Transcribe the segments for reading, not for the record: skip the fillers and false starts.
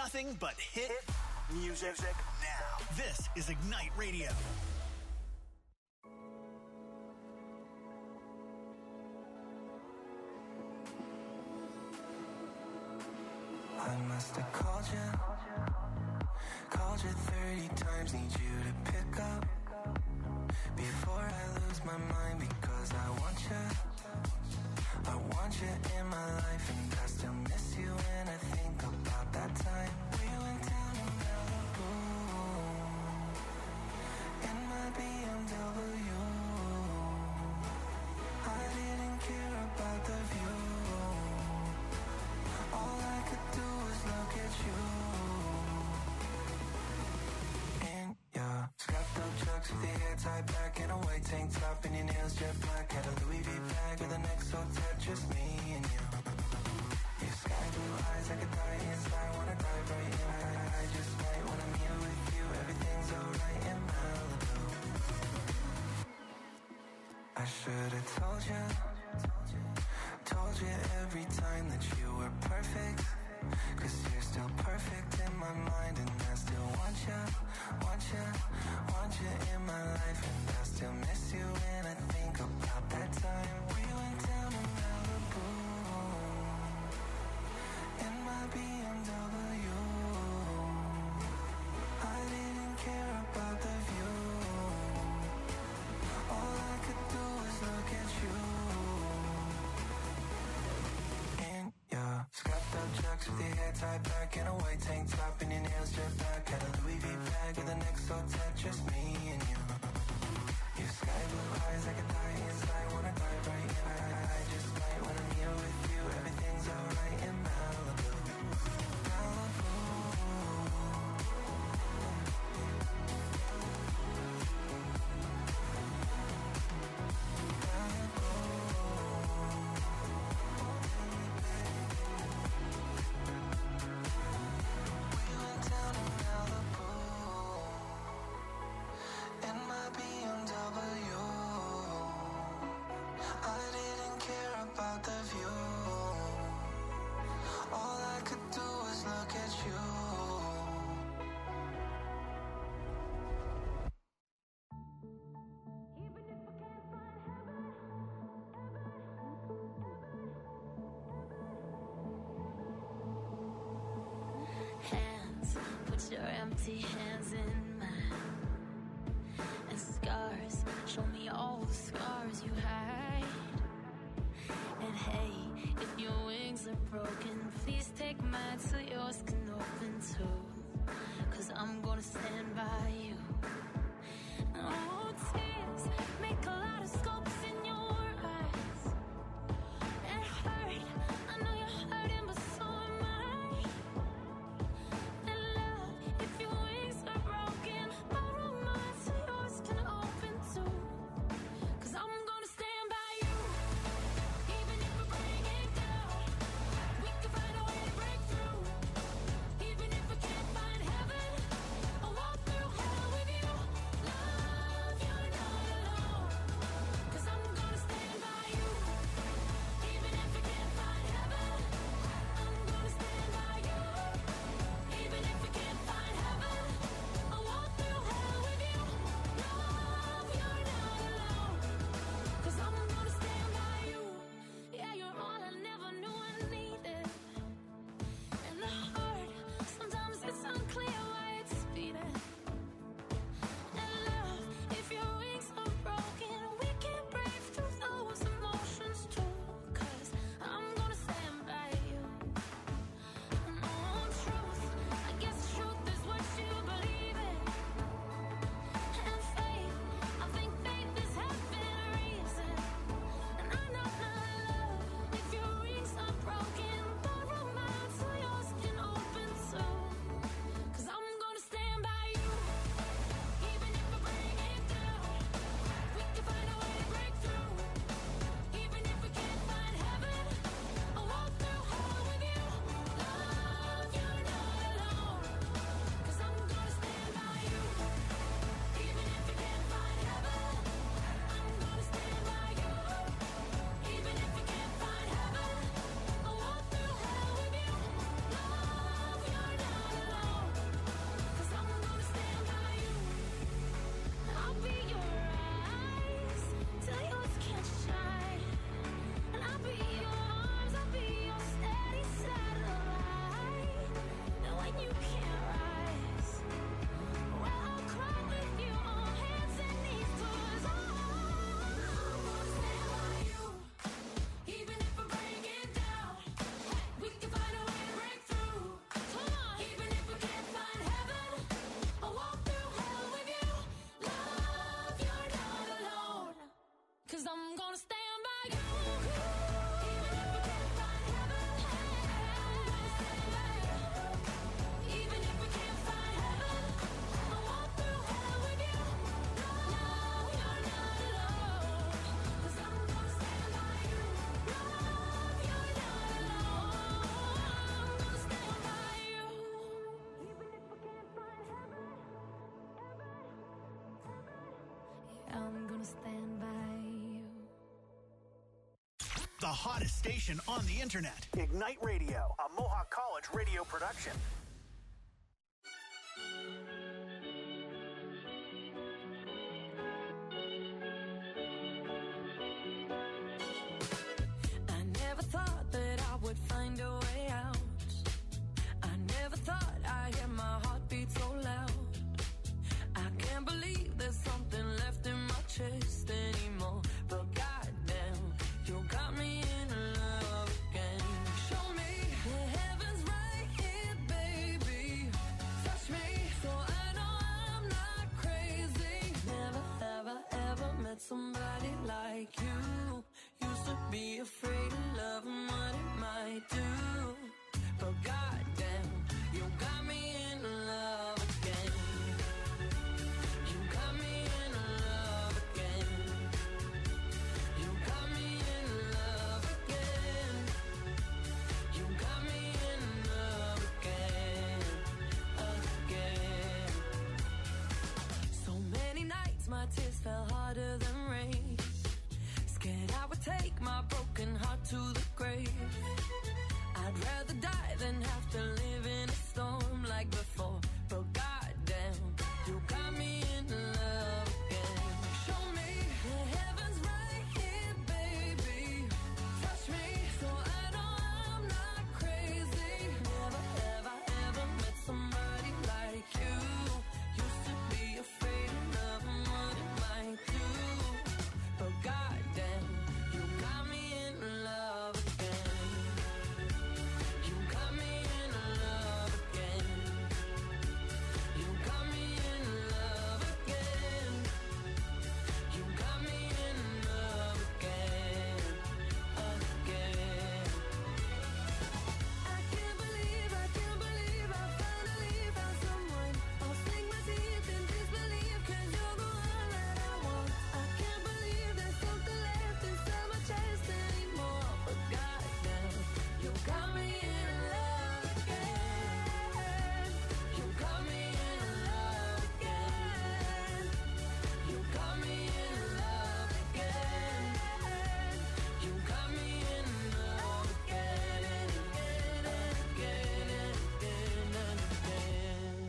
nothing but hit music now. This is Ignite Radio. I must have called you 30 times, need you to pick up before I lose my mind, because I want you in my life, and I still miss you when I think about that time we went down to Malibu in my BMW. I didn't care about the view, all I could do was look at you. In your strapped up trucks with your hair tied back in a white tank top and your nails jet black, had a Louis V bag with an XO tat, just me and you. Your sky blue eyes, I could die inside, wanna dive right in. I just might when I'm here with you, everything's alright in Malibu. I should've told you every time that you were perfect, 'cause you're still perfect in my mind, and I still want you in my life, and I still miss you when I think about that time we went down to Malibu in my BMW. I didn't care about the view, all I could do was look at you. In your scrapped up chucks with your hair tied back in a white tank top and your nails jet black, had a Louis V bag with an XO tat, just me and you. Your sky blue eyes, I could die inside, wanna dive right in. I just might when I'm here with you, everything's alright in Malibu. Malibu. Your empty hands in mine, and scars, show me all the scars you hide. And hey, if your wings are broken, please take mine so yours can open too, 'cause I'm gonna stand by you. Oh, tears make a lot of scopes in your eyes. It hurt, I know you're hurting, but so am I. If your wings are broken, borrow mine so yours can open too, 'cause I'm gonna stand by you. Even if we bring it down, we can find a way to break through. Even if we can't The hottest station on the internet. Ignite Radio, a Mohawk College radio production. I never thought that I would find a way out. I never thought I'd hear my heartbeat so loud. I can't believe there's something left in my chest anymore. But goddamn, you got me in love again. Show me the heavens right here, baby. Touch me so I know I'm not crazy. Never, ever, ever met somebody like you. Used to be afraid of love and what it might do. But goddamn, you got me in love again. You got me in love again. You got me in love again. You got me in love again, again. So many nights my tears fell harder than rain. Scared I would take my broken heart to the grave. I'd rather die than have to live in a storm like before. But goddamn, you got me in love again. Show me the heavens right here, baby. Touch me so I know I'm not crazy. Never, ever, ever met somebody like you. Used to be afraid of love and what it might do. But goddamn, you got me in love again. You got me in love again. You got me in love again. You got me in love again, again. I can't believe I finally found someone. I'll sink my teeth in disbelief 'cause you're the one that I want. I can't believe there's something left inside my chest anymore. But goddamn, you got me in love again. You got me in love again. You got me in love again. You got me in love again and again and again and again and again.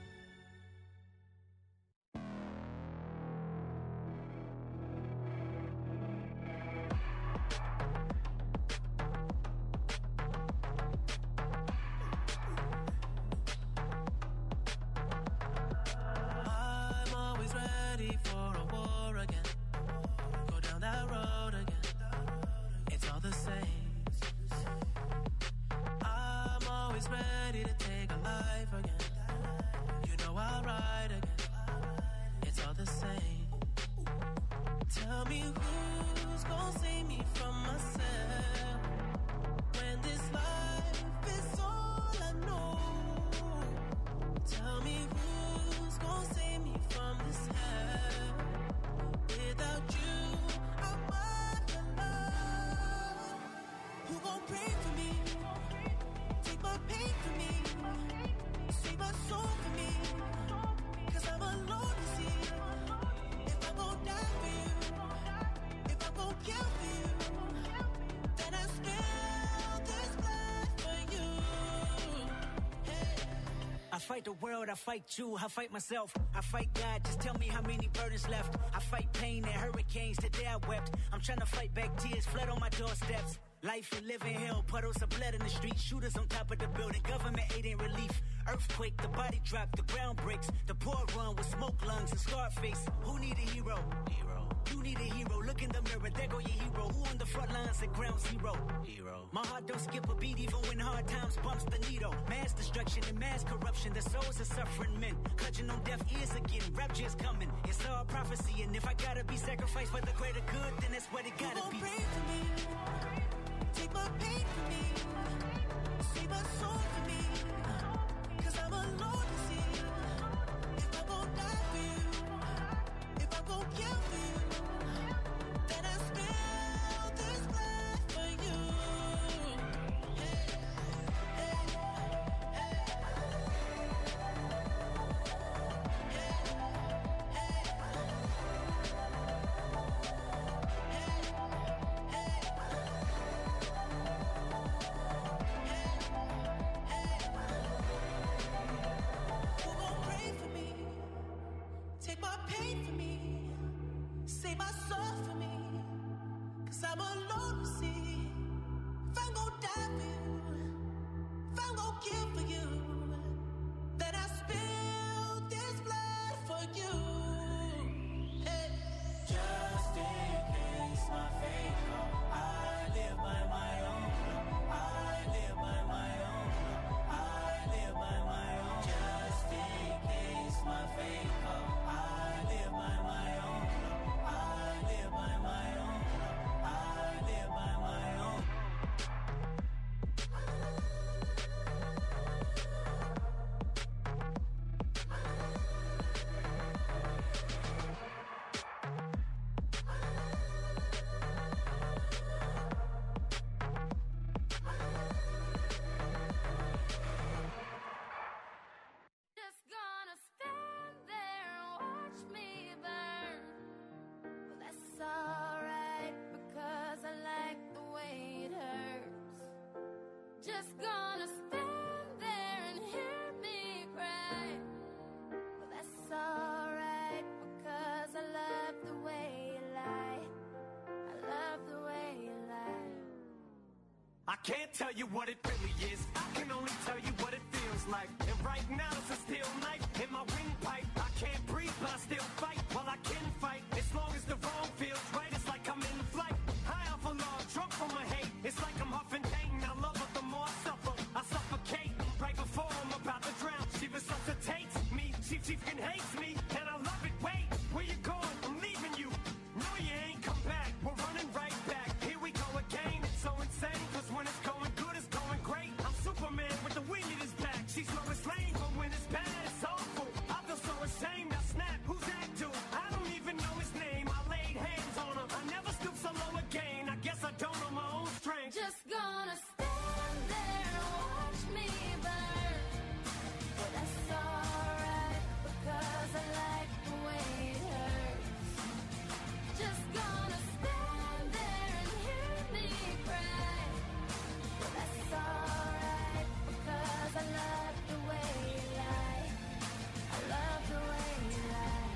I'm always ready for a war again. Go down that road again. It's all the same. I'm always ready to take a life again. You know I'll ride again. It's all the same. Tell me who's gonna save me from myself when this life is all I know. Tell me who's gonna save me from this hell. Without you, I'm alone. Who gon' pray for me? Take my pain for me. Save my soul for me. 'Cause I'm alone to see. If I'm gon' die for you, if I'm gon' kill for you, then I spill this blood for you. Hey. I fight the world, I fight you, I fight myself, I fight God, just tell me how many burdens left. I fight pain and hurricanes, today I wept. I'm trying to fight back tears, flood on my doorsteps. Life and living hell, puddles of blood in the street, shooters on top of the building, government aid ain't relief. Earthquake, the body drop, the ground breaks, the poor run with smoke lungs and scar face. Who need a hero? You need a hero, look in the mirror, there go your hero. Who on the front lines at ground zero? My heart don't skip a beat even when hard times bumps the needle. Mass destruction and mass corruption, the souls of suffering men. Clutching on deaf ears again, rapture's coming. It's all prophecy, and if I gotta be sacrificed for the greater good, then that's what it gotta be. Pray for me. Take my pain for me. Save my soul for me. 'Cause I'm alone to see. If I'm gon' die for you, if I'm gon' kill for you, then I spill this blood for you. Hey, hey, hey. Hey, hey. can't tell you what it really is. I can only tell you what it feels like. And right now it's a steel knife in my windpipe. I can't breathe, but I still fight. Well, I can fight. As long as the wrong feels right, it's like I'm in flight. High off a log, drunk from my hate. It's like I'm huffing pain. I love her the more I suffer. I suffocate right before I'm about to drown. She resuscitates me. She fucking hates me. And I love it. Wait, where you going? I'm leaving you. No, you ain't come back. We're running right back. Here we go again. It's so insane. Cause when it's going good, it's going great. I'm Superman with the wind in his back. She's Lois Lane, but when it's bad, it's awful. I feel so ashamed. I snap. Who's that dude? I don't even know his name. I laid hands on him. I never stoop so low again. I guess I don't know my own strength. Just gonna stand there and watch me burn. But that's alright, because I like the way it hurts. Just gonna stand there and hear me cry. But that's alright, because I love the way you lie. I love the way you lie.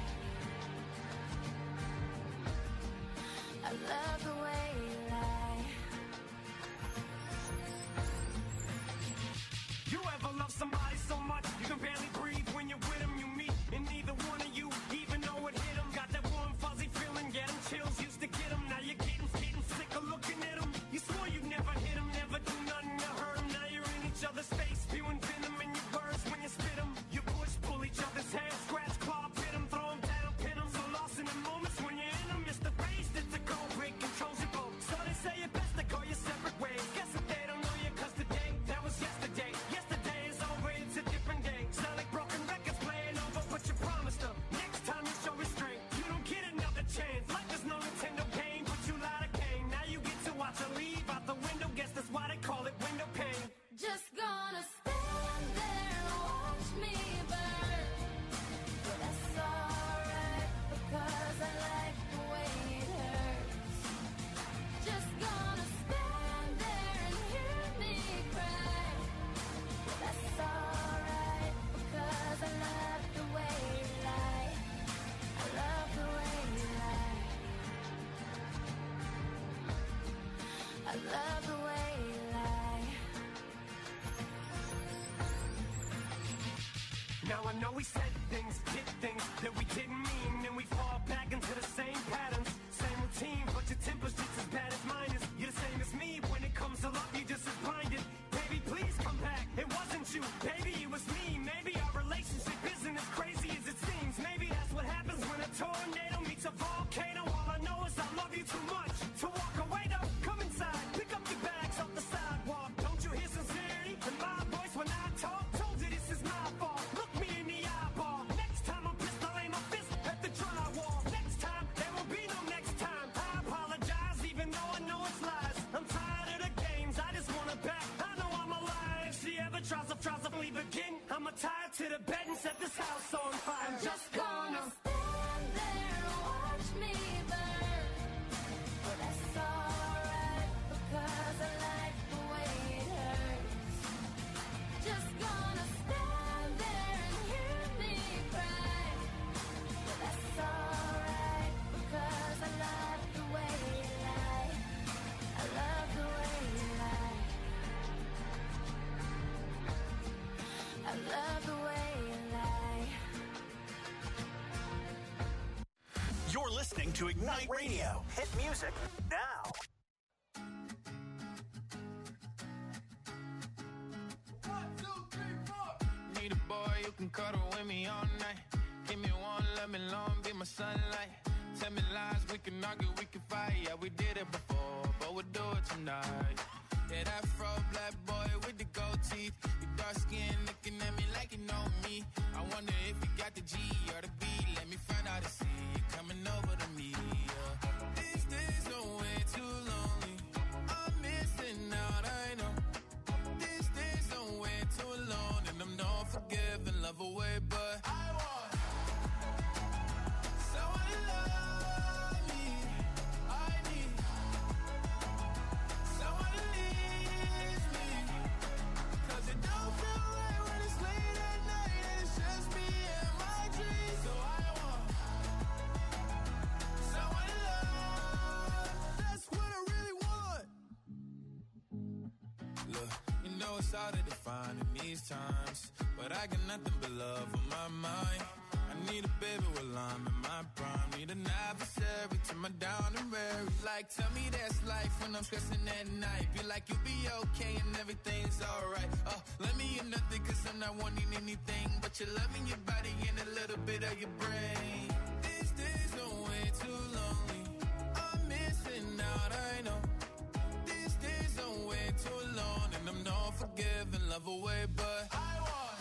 I love the way you lie. You ever love somebody so much you can barely breathe when you're with them? You meet, and neither one of you even know it hit them. Got that warm fuzzy feeling, get them chills, used to get them. Now you're getting sick of looking at them. You swore you'd never hit them, never do nothing to hurt them. Now you're in each other's face, spewing venom in your words when you spit them. You push, pull each other's hair, scratch, claw, pit them, throw them down, pin them. So lost in the moments when you're in them, it's the rage that's the goal, break controls your boat. So they say it best to go your separate ways. Guess that they don't know you, cause today, that was yesterday. Yesterday is over, it's a different day. Sound like broken records playing over, but you promised them. Next time you show restraint, you don't get another chance. Like there's no Nintendo game, but you lied again. Now you get to watch her leave out the window. Guess that's why they call it window pane. Just gonna stand there and watch me burn. But that's alright, because I like the way it hurts. Just gonna stand there and hear me cry. But that's alright, because I love the way you lie. I love the way you lie. I love the way you lie. Now I know we said things, did things that we didn't mean, and we fall back into the same patterns, same routine, but your temper's just as bad as mine is. You're the same as me, when it comes to love, you're just as blinded. Baby, please come back, it wasn't you, baby, it was me. Maybe our relationship isn't as crazy as it seems. Maybe that's what happens when a tornado meets a volcano. All I know is I love you too much to walk away though. Come inside, pick up your bags off the sidewalk. Don't you hear sincerity in my voice when I talk? Told you this is my fault. Look me in the eyeball. Next time I'm pissed, I'll aim my fist at the drywall. Next time, there will be no next time. I apologize, even though I know it's lies. I'm tired of the games, I just want her back. I know I'm alive. If she ever tries to leave again, I'ma tie her to the bed and set this house on fire. I'm just gonna stand there and watch me burn. But that's alright, because I like the way it hurts. Just gonna stand there and hear me cry. But that's alright, because I love the way you lie. I love the way you lie. I love the way you lie. You're listening to Ignite Radio. Hit music now. Need a boy you can cuddle with me all night. Give me one, let me long, be my sunlight. Tell me lies, we can argue, we can fight. Yeah, we did it before, but we'll do it tonight. Yeah, that fro black boy with the gold teeth. You dark skin looking at me like you know me. I wonder if you got the G or the B. Let me find out and see you coming over to me. Yeah. These days are way too lonely. I'm missing out, I know. These days are way too alone, and I'm not forgiving, love away, but I want someone to love me. I need someone to leave me, 'cause it don't feel right when it's late at night and it's just me and my dreams. So I want someone to love. That's what I really want. it's hard to define in these times, but I got nothing but love on my mind. I need a baby while I'm in my prime. Need an adversary to my down and weary. Like, tell me that's life when I'm stressing at night. Be like, you'll be okay and everything's alright. Let me in nothing cause I'm not wanting anything but your love in your body and a little bit of your brain. These days are way too lonely. I'm missing out, I know. These days are way too long and I'm not forgiving, love away, but I want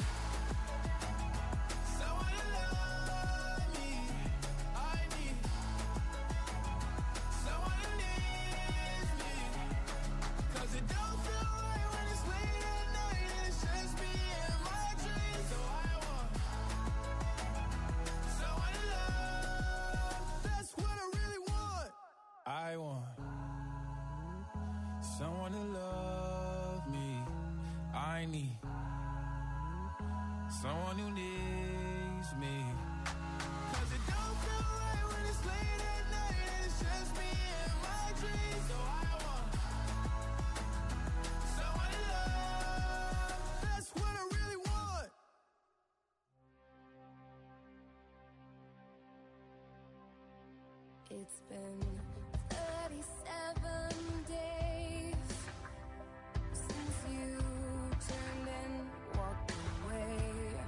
someone to love me. I need someone who needs me. Cause it don't feel right when it's late at night and it's just me and my dreams. So I want someone to love. That's what I really want. I want someone to love me. I need someone who needs me. Cause it don't feel right when it's late at night and it's just me and my dreams. So I want someone to love. That's what I really want. It's been 37 days since you turned and walked away.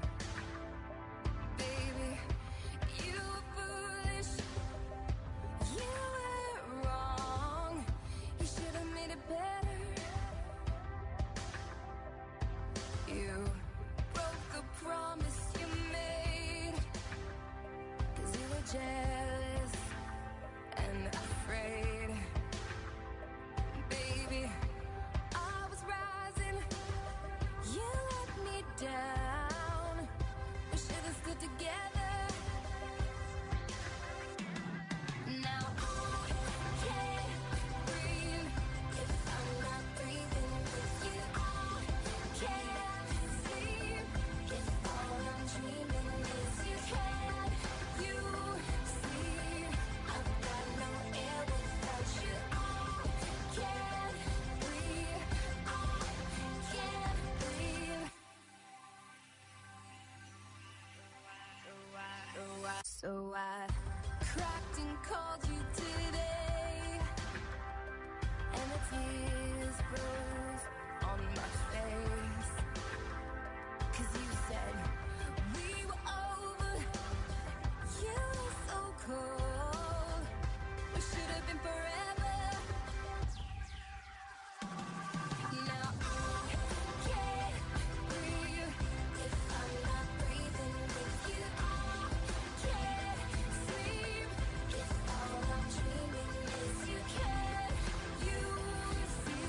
Baby, you were foolish. You were wrong. You should have made it better. You broke the promise you made. Cause you were jealous and afraid. Baby, I was rising, you let me down. We should have stood together. Now I can't breathe if I'm not breathing with you. I can't sleep if all I'm dreaming is you. Can you see I've got no air without you? I can't breathe. I can't breathe. So I cracked and called you today, and the tears froze on my face. Cause you said we were over. You were so cold. We should have been forever. Now I can't breathe if I'm not breathing with you. I can't sleep if all I'm dreaming is you. Can you see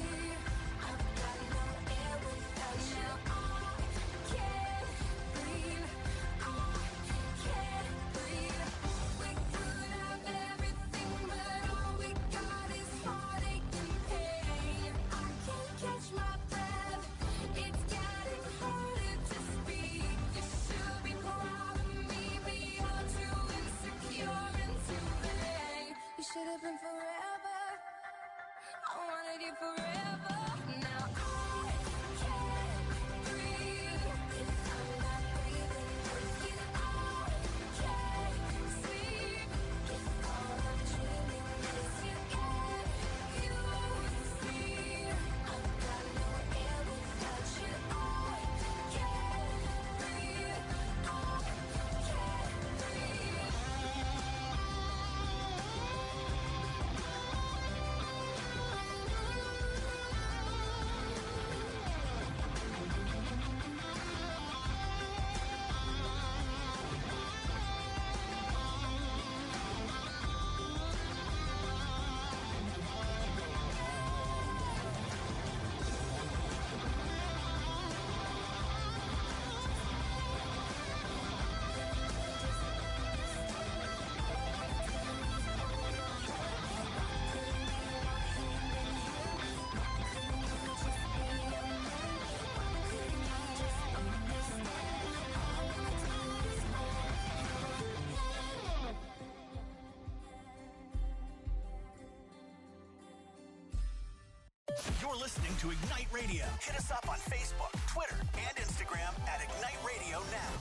You're listening to Ignite Radio. Hit us up on Facebook, Twitter, and Instagram at Ignite Radio Now.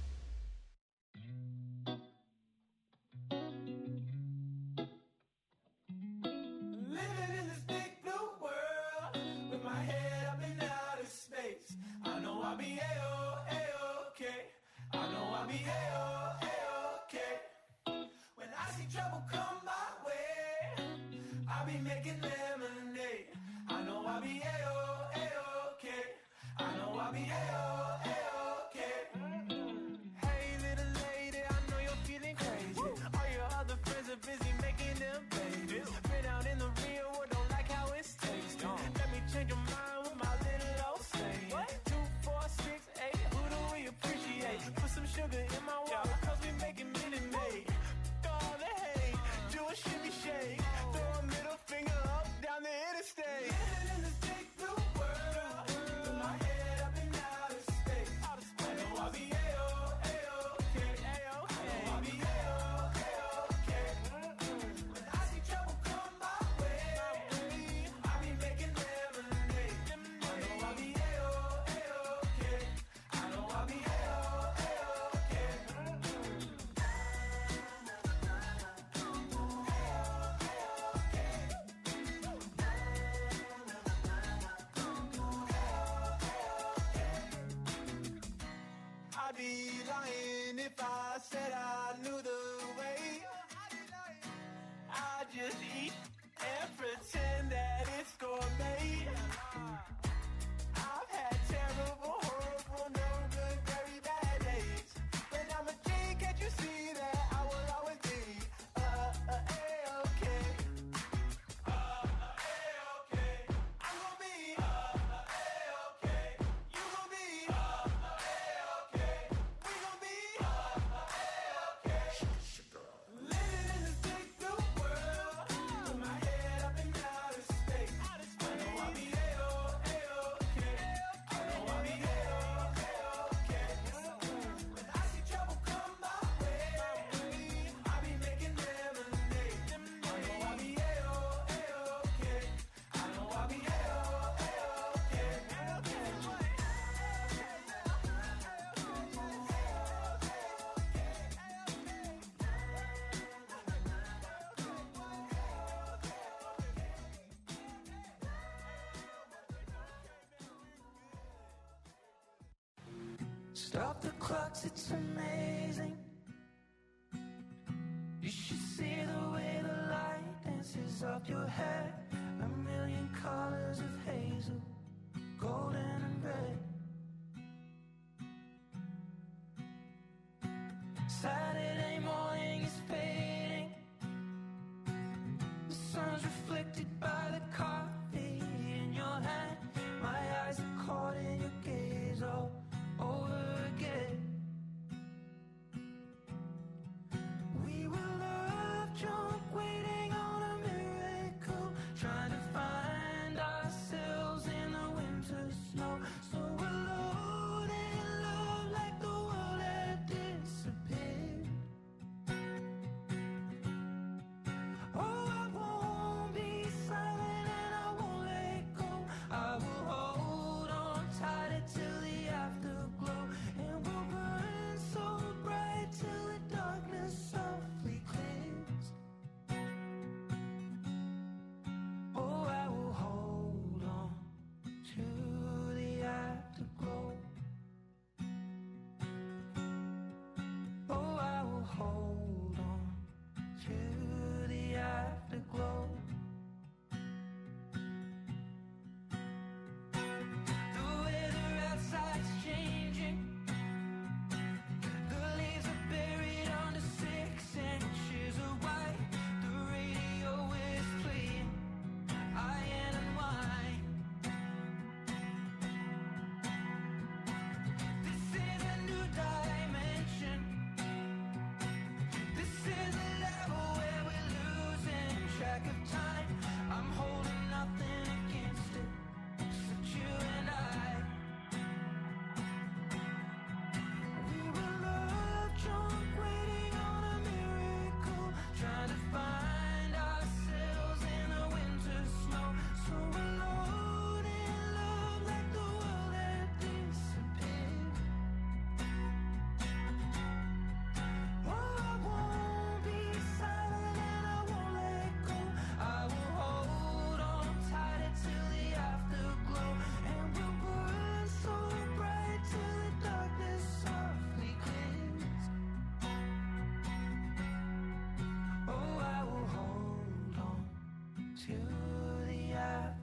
Living in this big blue world with my head up in outer space. I know I'll be A-okay. I know I'll be A-okay. When I see trouble come my way, I'll be making lemonade. I know I'll be A-okay. I know I'll be A-okay. Hey little lady, I know you're feeling crazy. All your other friends are busy making them babies. Been out in the real world, don't like how it's tasting. Let me change your mind with my little old saying. 2, 4, 6, 8, who do we appreciate? Put some sugar in my water, cause we making Minute Maid. All the hate, do a shimmy shake. Throw a middle finger up down the interstate. Living in this big blue world with my head up in outer space. I know I'll be A-okay. I know I'll be A-okay. When I see trouble come my way, I'll be making lemonade. I know I'll be A-okay. I know I'll be A-okay. I'd be lying if I said I knew the way. I just eat and pretend that it's gourmet. I've had terrible, horrible, no good, very bad days. But I'm a G, can't you see that I will always be A-okay. A-okay. I'm gonna be A-okay. You gonna be A-okay. We gonna be A-okay. Living in this big blue world with my head up in outer space. I know I'll be A-okay. I know I'll be A-okay. When I see trouble come my way, I'll be making lemonade. I know I'll be A-okay. I know I'll be A-okay. Stop the clocks, it's amazing. You should see the way the light dances up your hair. A million colors of hazel, golden and red. Saturday morning is fading. The sun's reflected by the coffee in your hand. My eyes are caught in your gaze all over again. We were love drunk, waiting on a miracle, trying to find ourselves in the winter snow. So alone in love, like the world had disappeared. Oh, I won't be silent,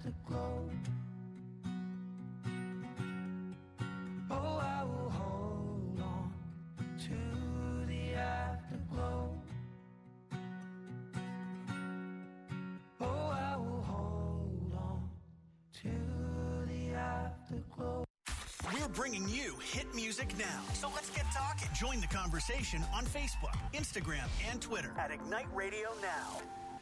afterglow. Oh, I will hold on to the afterglow. Oh, I will hold on to the afterglow. We're bringing you hit music now. So let's get talking. Join the conversation on Facebook, Instagram, and Twitter at Ignite Radio Now.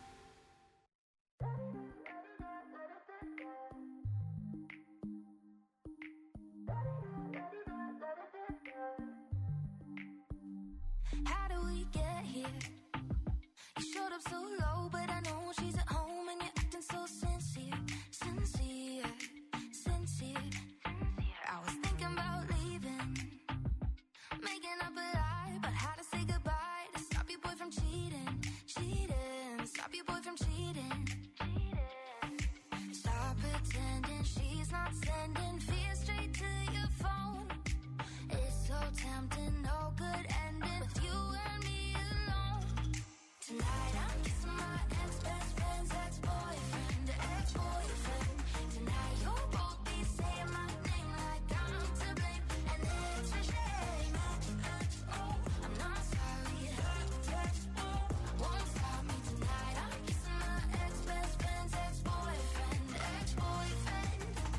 How do we get here? You showed up so low, but I know she's at home and you're acting so sincere, sincere, sincere. I was thinking about leaving, making up a lie about how to say goodbye to stop your boy from cheating, cheating, stop your boy from cheating. Stop pretending she's not sending fear straight to your phone. It's so tempting, no good ending with you and me alone. Tonight I'm kissing my ex-best friend's ex-boyfriend, ex-boyfriend. Tonight you'll both be saying my name like I'm to blame, and it's a shame. Oh, I'm not sorry. Won't stop me tonight. I'm kissing my ex-best friend's ex-boyfriend, ex-boyfriend.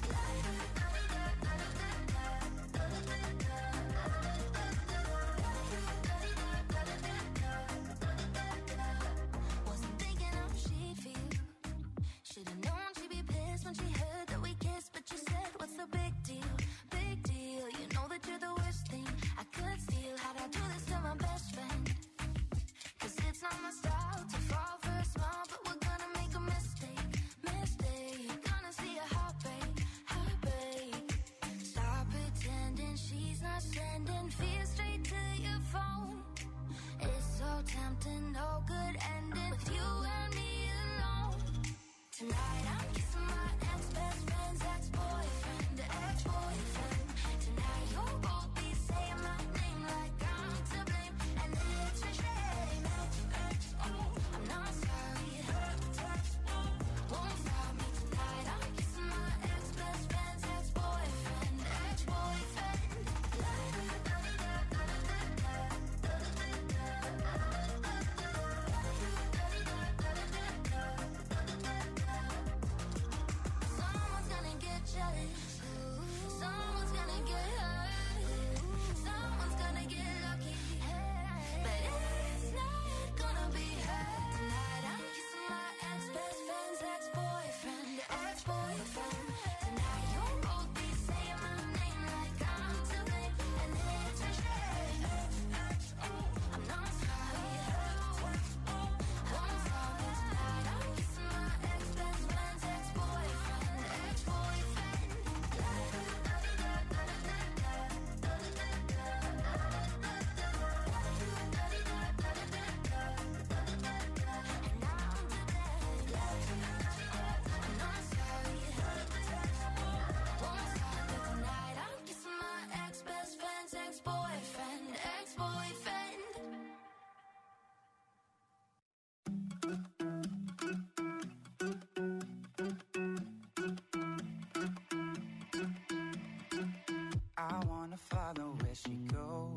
Wasn't thinking how she'd feel. Should've known she'd be pissed when she heard that we kissed. But you said, what's the big deal? Big deal. You know that you're the worst thing I could steal. How'd I do this to my best friend? Cause it's not my style to fall for a smile, but we're gonna make a mistake, mistake. Gonna see a heartbreak, heartbreak. Stop pretending she's not sending fear straight to your phone. It's so tempting, no good ending with you and me alone. Tonight I'm kissing my ex-best friend's ex-boyfriend, ex-boyfriend. Tonight you'll both be saying my name like I'm to blame, and it's a shame. Oh, I'm not sorry. Won't stop me tonight. I'm kissing my ex-best friend's ex-boyfriend, ex-boyfriend. Someone's gonna get jealous. Someone's gonna get hurt. Someone's gonna get lucky. But it's not gonna be her. Tonight I'm kissing my ex-best friend's ex-boyfriend, ex-boyfriend. Tonight you'll both be saying my name like I'm to blame, and it's a shame. I'm not sorry. Won't stop me tonight. I'm kissing my ex-best friend's ex-boyfriend, ex-boyfriend. And now I'm to blame. I'm not sorry. Won't stop me tonight. I'm kissing my ex-best friend's ex-boyfriend, ex-boyfriend. I wanna follow where she goes.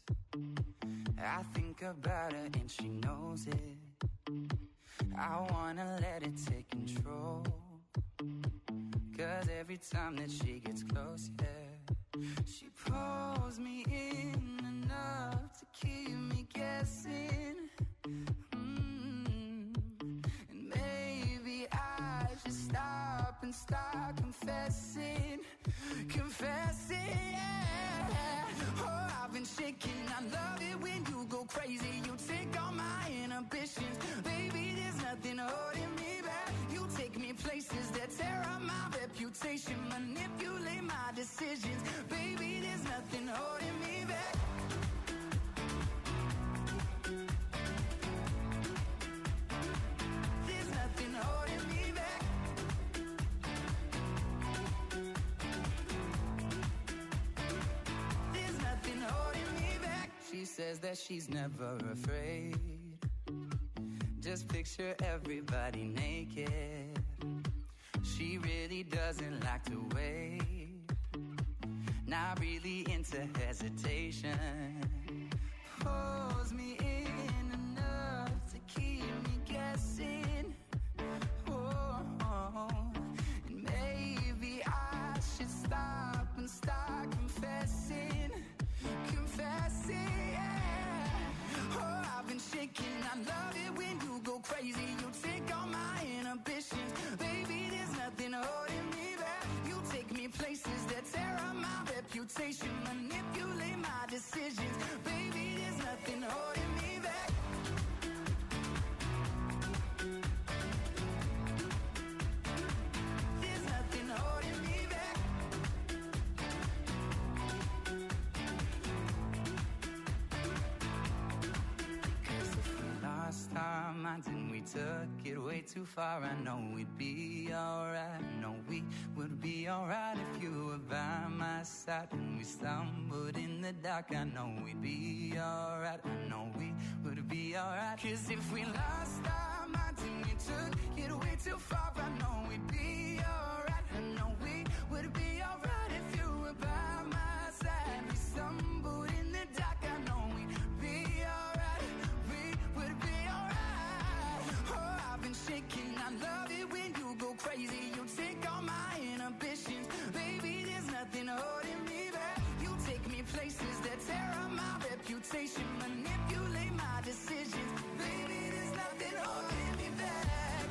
I think about her and she knows it. I wanna let it take control. Cause every time that she gets close, yeah, she pulls me in enough to keep me guessing. And maybe I should stop and start confessing, yeah. Oh, I've been shaking. I love it when you go crazy. You take all my inhibitions. Baby, there's nothing holding me back. You take me places that tear up my reputation, manipulate my decisions. Baby, there's nothing holding me back. There's nothing holding me back. There's nothing holding me back. She says that she's never afraid. Just picture everybody naked. she really doesn't like to wait. Not really into hesitation. Pulls me in enough to keep me guessing. And maybe I should stop and start confessing, yeah. Oh, I've been shaking. I love it when you go crazy. You take all my inhibitions. Baby, there's nothing holding me back. You take me places that tear up my reputation, manipulate my decisions. Baby, there's nothing holding me back. There's nothing holding me back. Cause if we lost our minds and we took it way too far, I know we'd be alright. I know we would be alright if you were by my side. And we stumbled in the dark, I know we'd be alright. I know we would be alright. Cause if we lost our minds and we took it way too far, I know we'd be alright. I know we would be alright if you were by my side. We stumbled in the dark, I know we'd be alright. We would be alright. Oh, I've been shaking. I love it when you go crazy. You take all my inhibitions. Baby, there's nothing holding me back. You take me places that tear up my reputation, manipulate my decisions. Baby, there's nothing holding me back.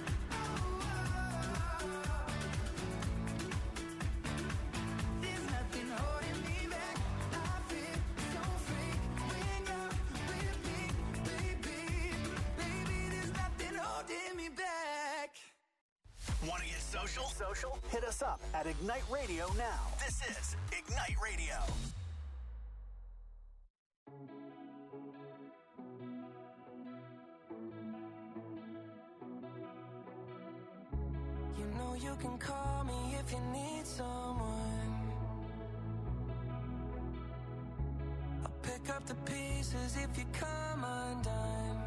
There's nothing holding me back. I feel so free when you're with me, baby. Baby, there's nothing holding me back. Want to get social? Hit us up at Ignite Radio now. This is Ignite Radio. You know you can call me if you need someone. I'll pick up the pieces if you come undone.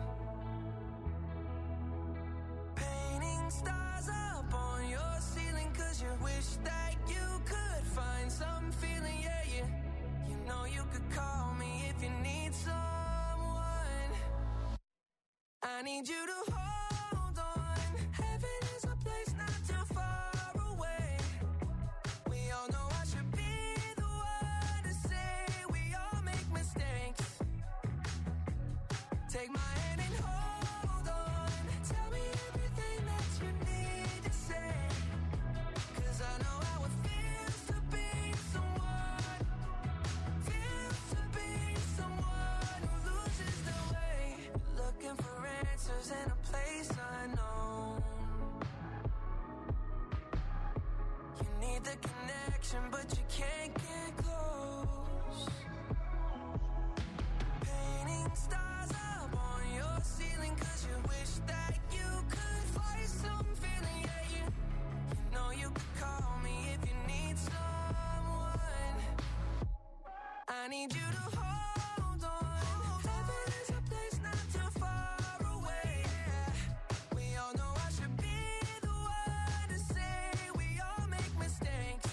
Painting stars up on your ceiling, cause you wish that you could find some feeling, yeah. You know you could call me if you need someone. I need you to hold on. Heaven is a place not too far away. We all know I should be the one to say we all make mistakes. Take my hand and hold on. Tell me everything that you need to say. Cause I know how it feels to be someone. Feels to be someone who loses their way. Looking for answers in a place unknown. You need the connection, but you can't get close. Painting stars up on your ceiling, cause you wish that you could find some feeling, yeah. You know you could call me if you need someone. I need you to hold on. Heaven is a place not too far away. We all know I should be the one to say we all make mistakes.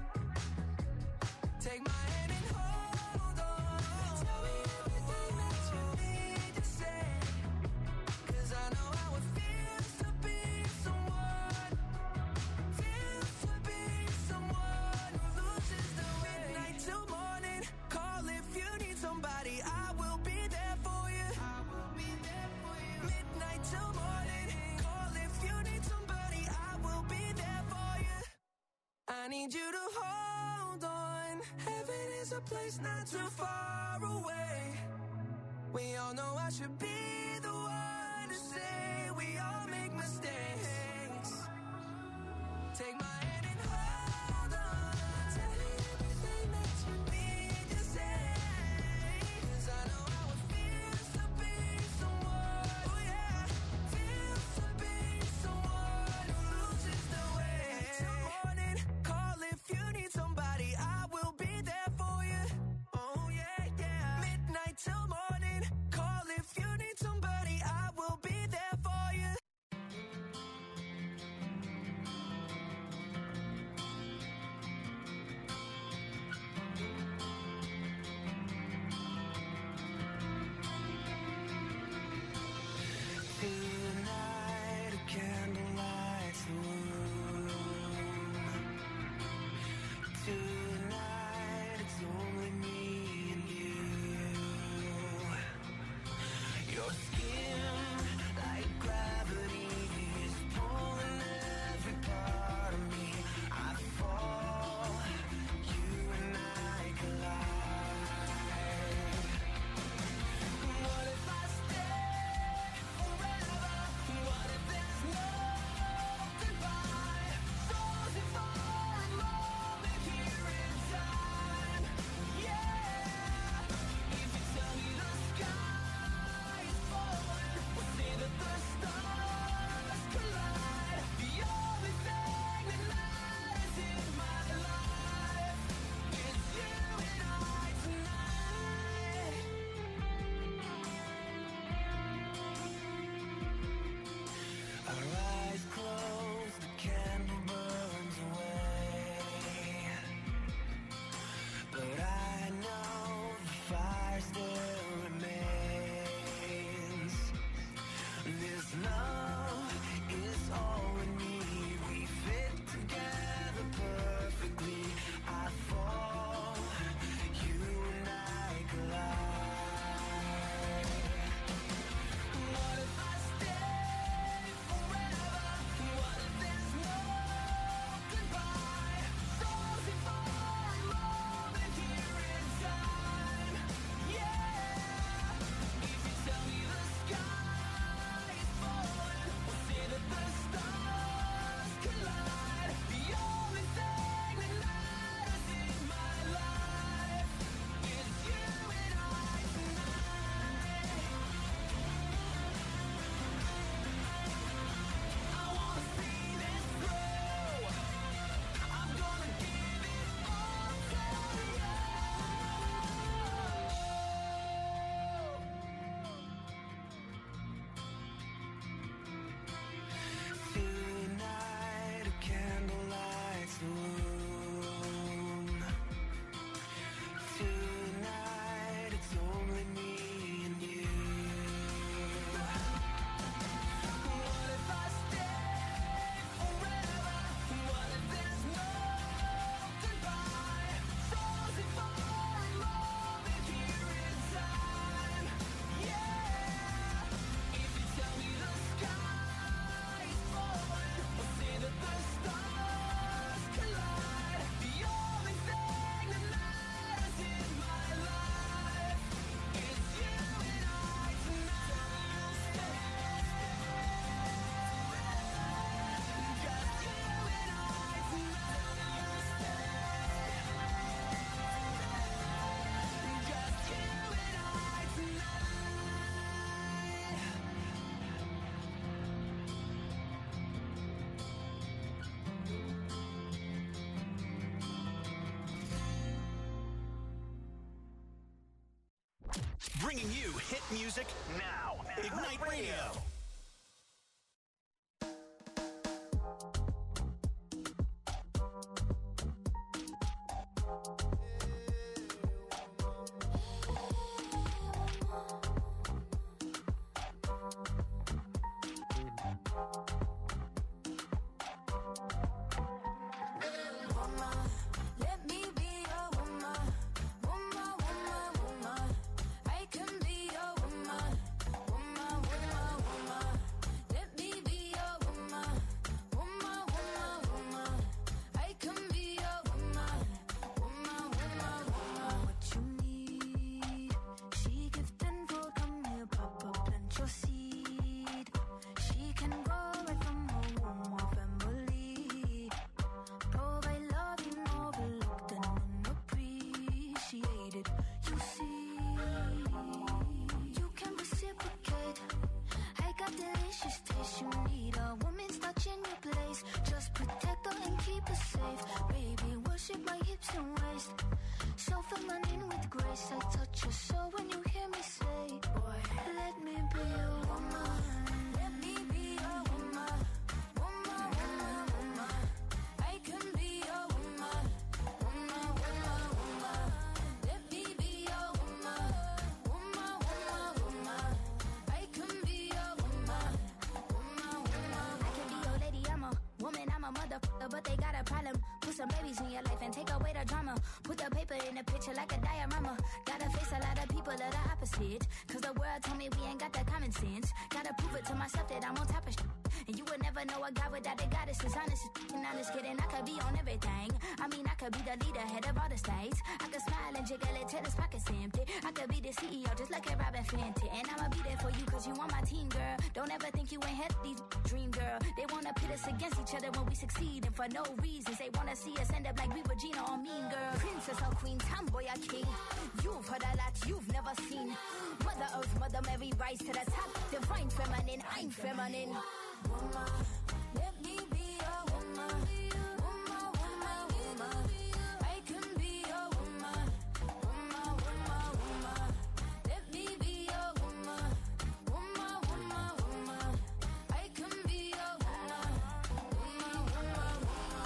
Take my hand and hold on. Tell me everything that you need to say. Cause I know how it feels to be someone. Feels to be someone who loses the way. Midnight till morning. Call if you need somebody. I will be there for you. I will be there for you. Midnight till morning. Call if you need somebody. I will be there for you. I need you to hold on. Heaven is a place not too far away. We all know I should be the one to say we all make mistakes. Take my hand and hold on. Tell me everything that you need to say. Cause I know how it feels to be someone. Oh yeah. Feels to be someone who loses the way. Till morning, call if you need somebody. I will be there for you. Oh yeah, yeah. Midnight till morning, call if you need somebody. I will be there for you. Bringing you hit music now. Ignite Radio. But they got a problem. Put some babies in your life and take away the drama. Put the paper in the picture like a diorama. Gotta face a lot of people that are opposite. Cause the world told me we ain't got that common sense. Gotta prove it to myself that I'm on top of shit. And you would never know a guy without a goddess is honest. And honest kidding, I could be on everything. I mean, I could be the leader, head of all the states. I could smile and jiggle it till his pockets empty. I could be the CEO just like a Robin Fenty. And I'ma be there for you cause you on my team, girl. Don't ever think you ain't had these dream, girl. They wanna pit us against each other when we succeed. And for no reasons, they wanna see us end up like we Regina or Mean Girl. Princess or queen, tomboy or king. You've heard a lot you've never seen. Mother Earth, Mother Mary, rise to the top. Divine feminine, I'm feminine. Woman, let me be a woman. Woman, woman, woman. I can be a woman. Woman, woman, woman. Let me be a woman. Woman, woman, woman. I can be a woman. Woman, woman,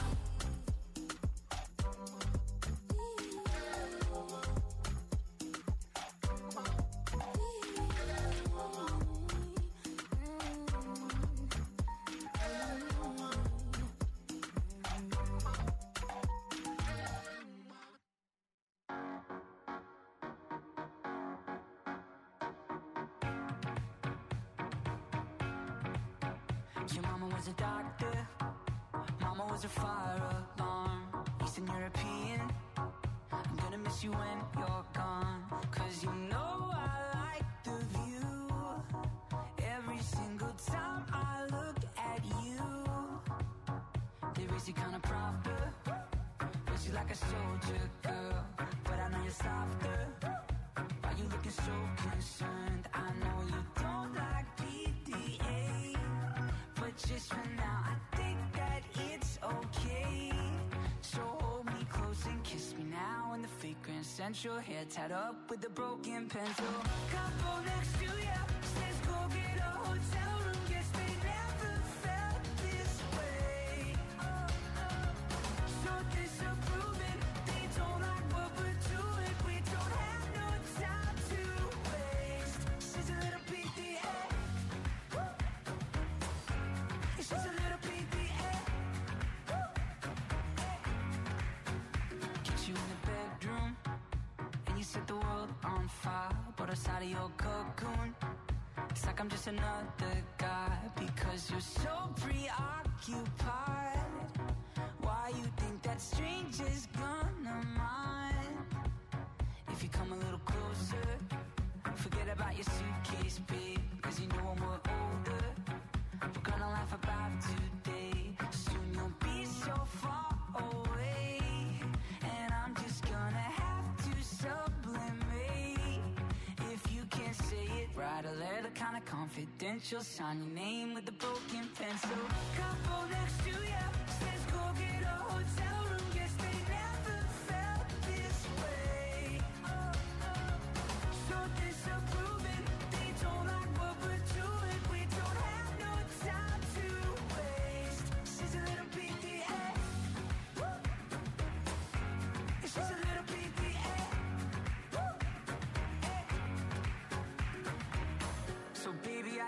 Your mama was a doctor, mama was a fire alarm. Eastern European, I'm gonna miss you when you're gone. Cause you know I like the view. Every single time I look at you, they raise you kinda proper, raise you like a soldier girl. But I know you're softer, why you looking so concerned? I know you don't like PDA, but just for now, I think that it's okay. So hold me close and kiss me now in the fragrance. Scent your hair tied up with a broken pencil. Couple next to ya, says go get a hotel room. Guess they never felt this way. So disapproving, they don't like what we're doing. We don't have no time to waste. She's a little PDA. She's a little PDA. Get you in the bedroom, and you set the world on fire. Brought us out of your cocoon. It's like I'm just another guy, because you're so preoccupied. Why you think that stranger's gonna mind? If you come a little closer, forget about your suitcase, babe. Cause you know when we're older, we're gonna laugh about today. Soon you'll be so far away, and I'm just gonna have to sublimate. If you can't say it, write a letter kinda confidential. Sign your name with a broken pencil. Couple next to ya, says go get a hotel room. Guess they never felt this way. So disappointed.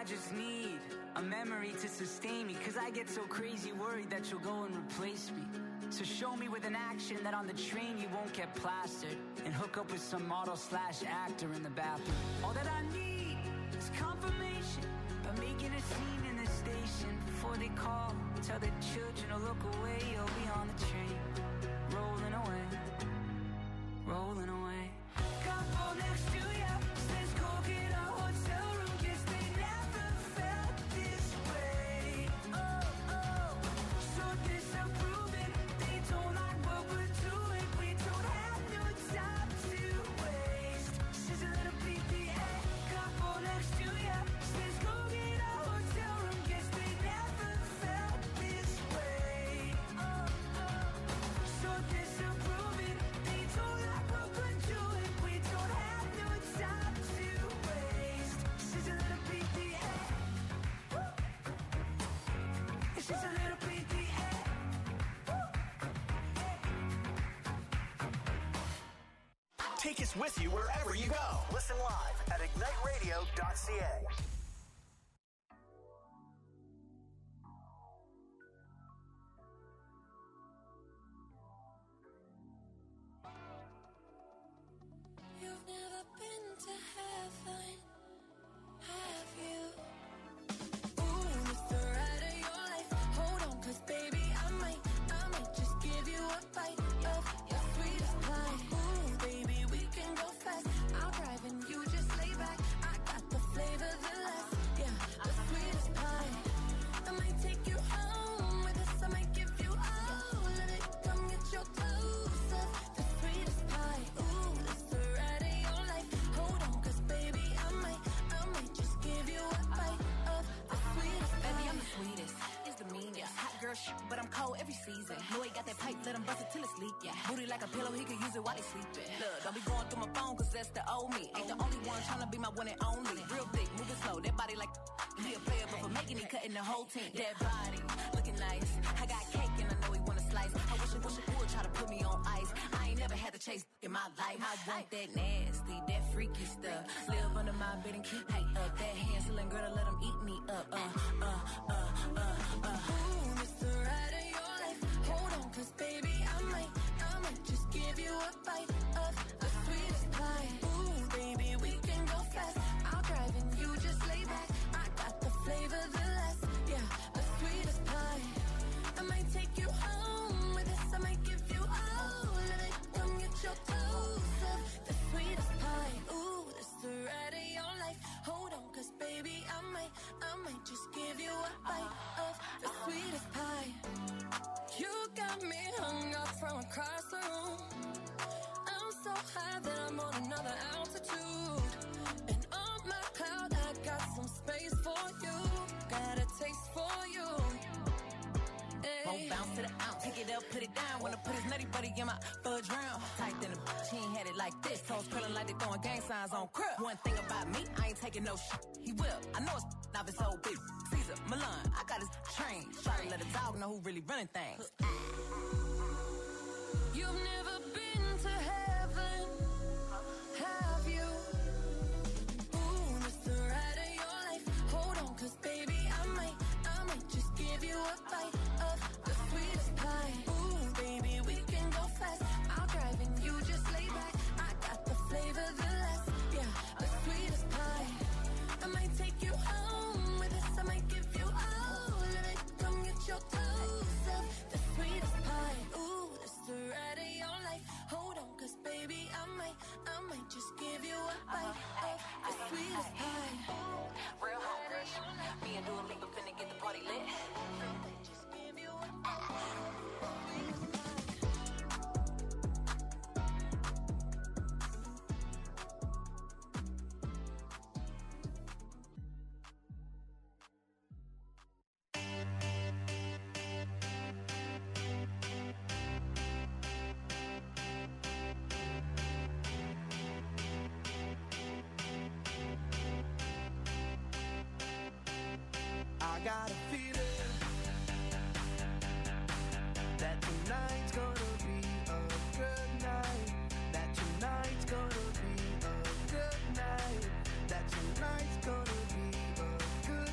I just need a memory to sustain me, cause I get so crazy worried that you'll go and replace me. So show me with an action that on the train you won't get plastered and hook up with some model/actor in the bathroom. All that I need is confirmation by making a scene in the station. Before they call, tell the children to look away. You'll be on the train, rolling away, rolling away. Couple next to you says go get a hotel room. Guess they never felt this way. Oh, oh, so disapproving. They don't like what we're doing. We don't have no time to waste. She's a little PTA. Couple next to you says go get a hotel room. Guess they never felt this way. Oh, oh, so disapproving. They don't like what we're doing. We don't have no time to waste. She's a little PTA. She's a little PTA. Take us with you wherever you go. Listen live at igniteradio.ca. You've never been to heaven, have you? Ooh, it's the ride of your life. Hold on, cause baby, I might just give you a bite of your sweetest pie. Ooh, baby, we can go fast. I'll drive and you just lay back. I got the flavor, the last, yeah, the sweetest pie. I might take you home with us. I might give you all of it. Come get your dose of the sweetest pie. Ooh, it's the ride of your life. Hold on, cause baby, I might just give you a bite of the sweetest pie. Baby, I'm the sweetest, it's the meanest. Hot girl shit, but I'm cold every season. Louis got that pipe, let him bust it till it's leak, yeah. Booty like a pillow, he could use it while he sleeping. Look, don't be going through my phone, cause that's the old me. Ain't the only one tryna be my one and only. Real thick, moving slow, that body like he a player, but for making it, cutting the whole team. That body, looking nice. I got cake and I know he wanna slice. I wish it would try to put me on ice. I ain't never had to chase in my life. I want that nasty, that freaky stuff. Live under my bed and keep me up. That Hansel girl to let him eat me up. Ooh, it's the ride of your life. Hold on, cause baby, I might just give you a bite of the sweetest pie. Ooh, baby, we can go fast. I'll drive and you just lay back. I got the flavor, the last, yeah, the sweetest pie. I might take you home with us. I might give you all of it. Come get your dose of the sweetest pie. Ooh, it's the ride of your life. Hold on, cause baby, I might just give you a bite of the sweetest pie. You got me hung up from across the room. I'm so high that I'm on another altitude. And on my cloud, I got some space for you. Got a taste for you. Won't bounce to the ounce, pick it up, put it down. Wanna put his nutty buddy in my fudge round. Tight than a bitch, he ain't had it like this. Toes curling like they throwing gang signs on crib. One thing about me, I ain't taking no shit. He will, I know it's not his old bitch. Caesar, Milan, I got his train. Try to let a dog know who really running things. You've never been to heaven, have you? Ooh, it's the ride of your life. Hold on, cause baby, I might just give you a bite of the sweetest pie. Ooh, baby, we can go fast. I'll drive and you just lay back. I got the flavor, the last, yeah, the sweetest pie. I might take you home with us. I might give you all of it. Come get your dose of the sweetest pie. Ooh, it's the ride of your life. Hold on, cause baby, I might just give you a bite of the sweetest pie. Real hot rush. Me and Dua Lipa finna get the party lit. Just give you a sweetest pie. I got a feeling that tonight's gonna be a good night. That tonight's gonna be a good night. That tonight's gonna be a good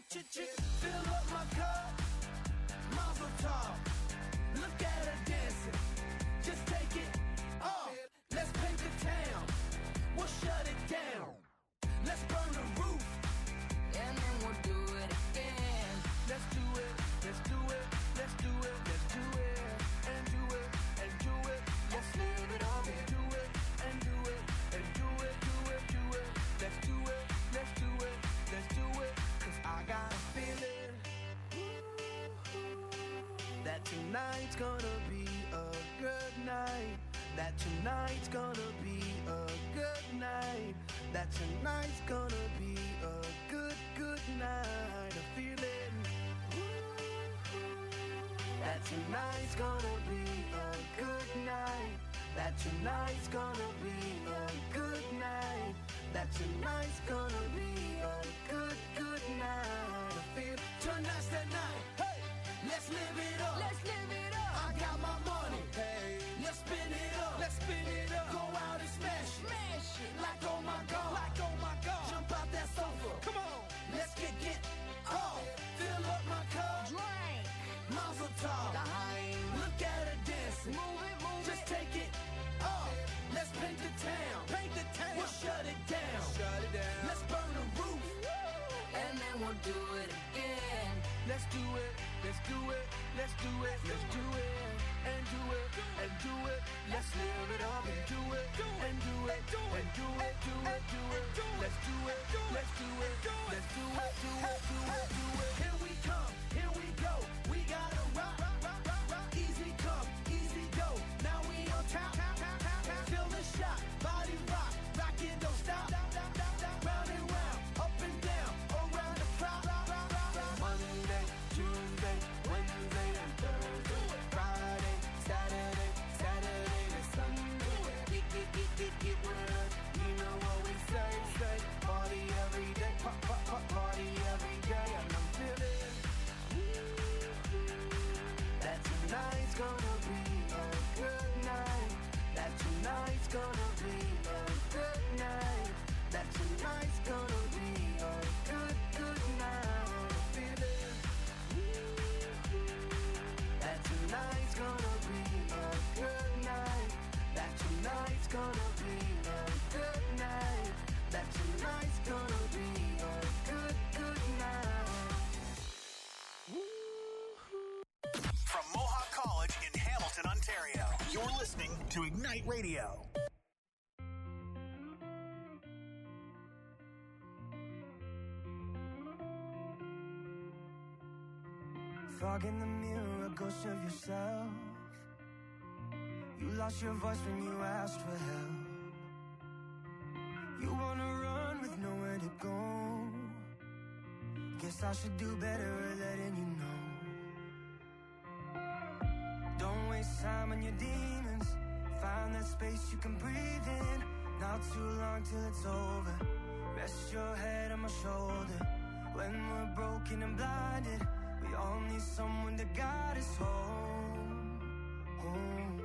Fill up my cup, Mazel tov. Look at her dancing, just take it off. Let's paint the town, we'll shut it down. Let's burn the roof, and then we'll do it again. Let's do it, let's do it, let's do it, let's do it, and do it, and do it. Let's live it up and do it, and do it, and do it, do it, do it. Let's do it, let's do it, let's do it. 'Cause I got a feeling that tonight's gonna be a good night. That tonight's gonna be a good night. That tonight's gonna be a good, good night. A feeling that tonight's gonna be a good night. That tonight's gonna be a good night. That tonight's gonna be a good, good night. I feel tonight's that night. Hey, let's live it up. Let's live it up. I got my money. Hey, let's spin it up. Let's spin it up. Go out and smash it. Smash it. Like oh my god. Like oh my god. Jump out that sofa. Come on. Let's get off. Fill up my cup. Drink. Mazel tov. Look at her dancing. Move it, move Just it. take it off. Let's paint the town. Paint the town. We'll shut it down. Shut it down. Let's burn the roof. And then we'll do it again. Let's do it. Let's do it. Let's do it. Let's do it. And do it. And do it. Let's live it up and do it. And do it. And do it. Do it. Do it. Let's do it. Let's do it. Let's do it. Do it. Do it. Do it. Here we come. Here we go. We gotta rock. Easy come. Easy go. Now we on top. Feel the shot. Body rock. Rock it. Don't stop. Round and round. Up and down. Around the clock. Monday, Tuesday, Wednesday, and Thursday. Friday, Saturday, Saturday to Sunday. Get with us. You know what we say. Party every day. Party every day. And I'm feeling that tonight's gonna be a good night. That tonight's gonna be a good night. That tonight's gonna be a good, good night. Feeling that tonight's gonna be a good night. That tonight's gonna be a good night. That tonight's gonna be a good, good night. From Mohawk College in Hamilton, Ontario, you're listening to Ignite Radio. Fog in the mirror, a ghost of yourself. You lost your voice when you asked for help. You wanna run with nowhere to go. Guess I should do better at letting you know. Don't waste time on your demons. Find that space you can breathe in. Not too long till it's over. Rest your head on my shoulder. When we're broken and blinded, we all need someone to guide us home, home.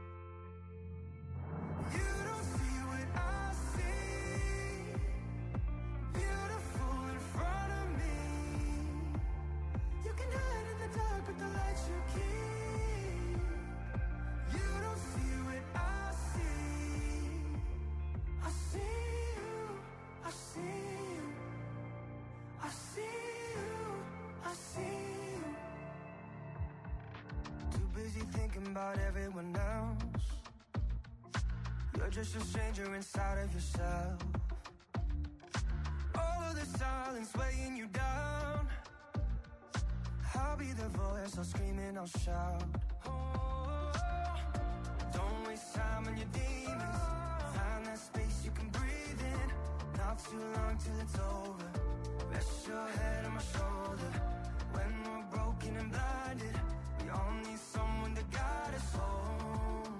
You don't see what I see. Beautiful in front of me. You can hide in the dark with the lights you keep. You don't see what I see. I see you. I see you. I see you. I see you. Too busy thinking about everyone else. You're just a stranger inside of yourself. All of the silence weighing you down. I'll be the voice, I'll scream and I'll shout. Oh, don't waste time on your demons. Find that space you can breathe in. Not too long till it's over. Rest your head on my shoulder. When we're broken and blinded, we all need someone to guide us home.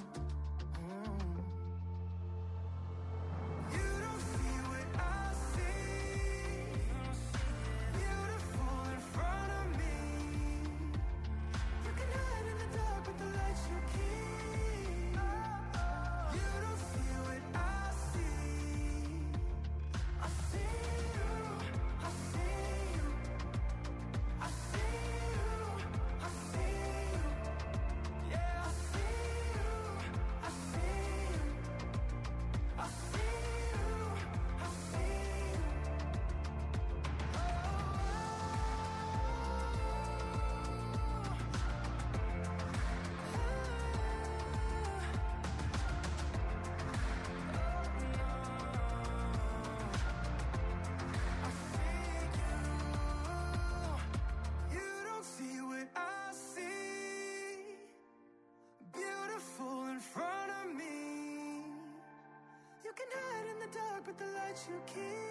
You don't see what I see. Beautiful in front of me. You can hide in the dark with the lights you keep. You don't see what I see. I see you. I see you. you keep